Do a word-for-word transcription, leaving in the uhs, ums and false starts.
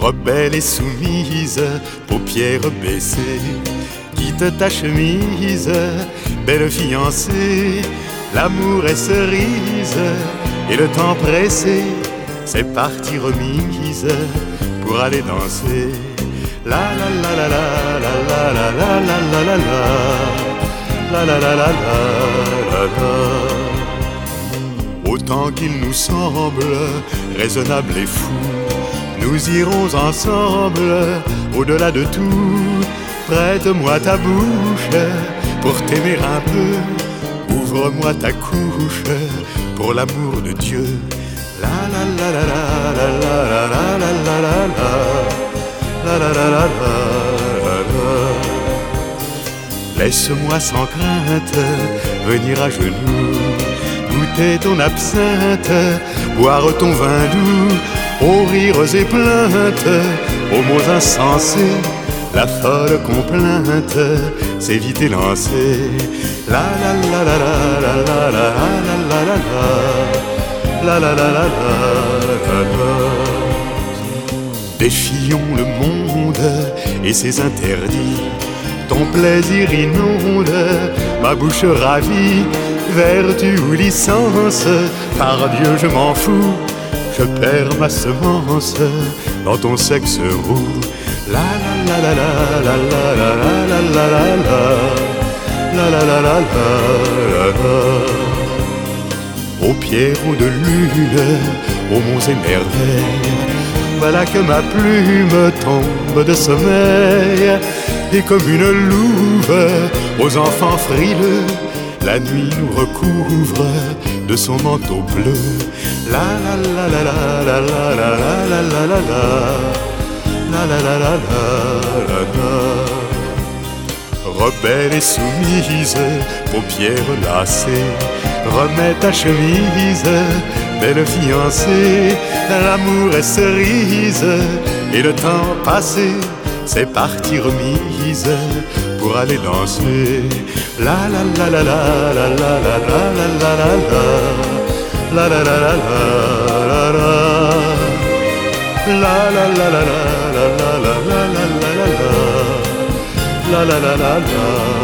Rebelle et soumise, paupières baissées, quitte ta chemise, belle fiancée. L'amour est cerise et le temps pressé, c'est parti remise pour aller danser. La la la la la la la la la la la la la la la la la. Autant qu'il nous semble raisonnable et fou, nous irons ensemble au-delà de tout. Prête-moi ta bouche pour t'aimer un peu, ouvre-moi ta couche pour l'amour de Dieu. La la la la la la la la la la la la la la la la. Laisse-moi sans crainte venir à genoux, goûter ton absinthe, boire ton vin doux, aux rires et plaintes, aux mots insensés, la folle complainte, c'est vite élancé. La la la la la la la la la la la la la la la. Défions le monde et ses interdits, ton plaisir inonde ma bouche ravie. Vertu ou licence, par Dieu je m'en fous, je perds ma semence dans ton sexe roux. La la la la la la la la la la la la la la la. Aux pierrots de lune, aux monts et merveilles, voilà que ma plume tombe de sommeil. Et comme une louve aux enfants frileux, la nuit nous recouvre de son manteau bleu. La la la la la la la la la la la la la la la la la. Rebelle et soumise, paupières lassées, remets ta chemise, belle fiancée. L'amour est cerise et le temps passé, c'est parti remise pour aller danser. La la la la la la la la la la la la la la la la la la. La la la la la la la la la la la la la la la la.